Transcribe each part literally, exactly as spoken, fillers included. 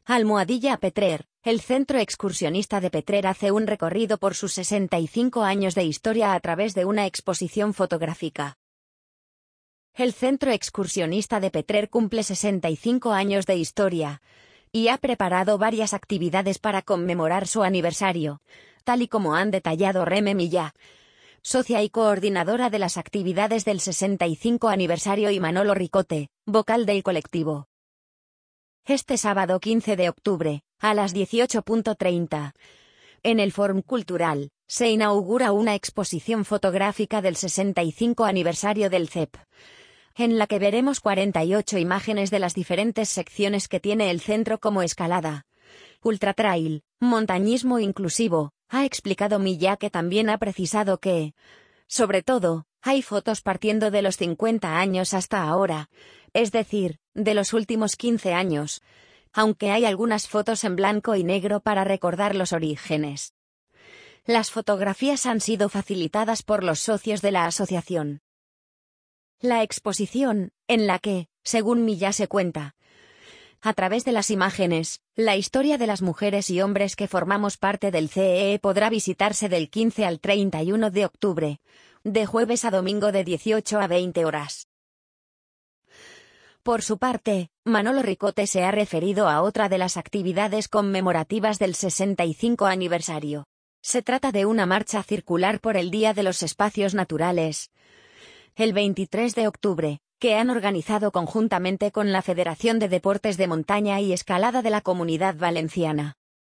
Almohadilla Petrer. El Centro Excursionista de Petrer hace un recorrido por sus sesenta y cinco años de historia a través de una exposición fotográfica. El Centro Excursionista de Petrer cumple sesenta y cinco años de historia y ha preparado varias actividades para conmemorar su aniversario, tal y como han detallado Reme Millá, socia y coordinadora de las actividades del sesenta y cinco aniversario, y Manolo Ricote, vocal del colectivo. Este sábado quince de octubre, a las dieciocho treinta, en el Fórum Cultural, se inaugura una exposición fotográfica del sesenta y cinco aniversario del C E P, en la que veremos cuarenta y ocho imágenes de las diferentes secciones que tiene el centro, como escalada, ultratrail, montañismo inclusivo. Ha explicado Millá, que también ha precisado que, sobre todo, hay fotos partiendo de los cincuenta años hasta ahora, es decir, de los últimos quince años, aunque hay algunas fotos en blanco y negro para recordar los orígenes. Las fotografías han sido facilitadas por los socios de la asociación. La exposición, en la que, según Millá, se cuenta, a través de las imágenes, la historia de las mujeres y hombres que formamos parte del C E E, podrá visitarse del quince al treinta y uno de octubre, de jueves a domingo de dieciocho a veinte horas. Por su parte, Manolo Ricote se ha referido a otra de las actividades conmemorativas del sesenta y cinco aniversario. Se trata de una marcha circular por el Día de los Espacios Naturales, el veintitrés de octubre, que han organizado conjuntamente con la Federación de Deportes de Montaña y Escalada de la Comunidad Valenciana.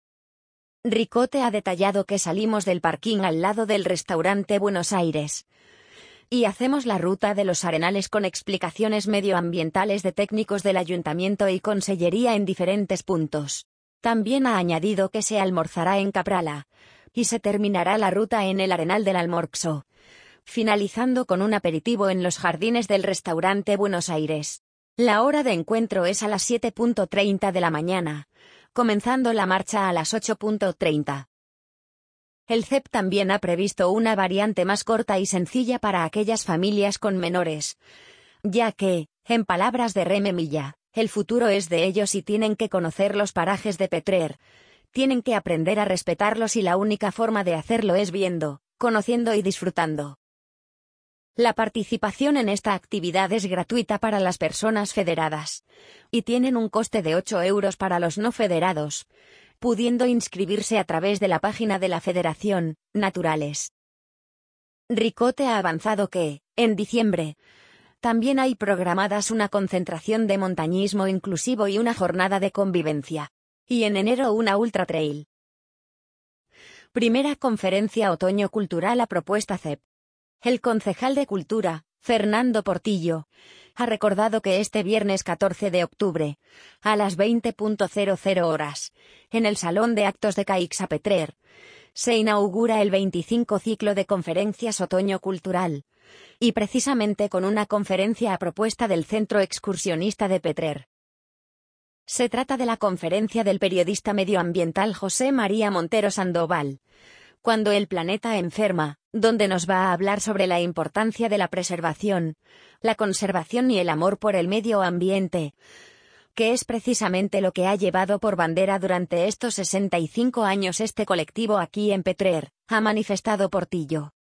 Ricote ha detallado que salimos del parking al lado del restaurante Buenos Aires y hacemos la ruta de los Arenales con explicaciones medioambientales de técnicos del Ayuntamiento y Consellería en diferentes puntos. También ha añadido que se almorzará en Caprala y se terminará la ruta en el Arenal del Almorxo, finalizando con un aperitivo en los jardines del restaurante Buenos Aires. La hora de encuentro es a las siete treinta de la mañana, comenzando la marcha a las ocho treinta. El C E P también ha previsto una variante más corta y sencilla para aquellas familias con menores, ya que, en palabras de Reme Millá, el futuro es de ellos y tienen que conocer los parajes de Petrer, tienen que aprender a respetarlos, y la única forma de hacerlo es viendo, conociendo y disfrutando. La participación en esta actividad es gratuita para las personas federadas, y tienen un coste de ocho euros para los no federados, pudiendo inscribirse a través de la página de la Federación, Naturales. Ricote ha avanzado que, en diciembre, también hay programadas una concentración de montañismo inclusivo y una jornada de convivencia, y en enero una ultra trail. Primera conferencia otoño cultural a propuesta C E P. El concejal de Cultura, Fernando Portillo, ha recordado que este viernes catorce de octubre, a las veinte horas, en el Salón de Actos de Caixa Petrer, se inaugura el veinticinco ciclo de conferencias otoño cultural, y precisamente con una conferencia a propuesta del Centro Excursionista de Petrer. Se trata de la conferencia del periodista medioambiental José María Montero Sandoval, Cuando el planeta enferma, donde nos va a hablar sobre la importancia de la preservación, la conservación y el amor por el medio ambiente, que es precisamente lo que ha llevado por bandera durante estos sesenta y cinco años este colectivo aquí en Petrer, ha manifestado Portillo.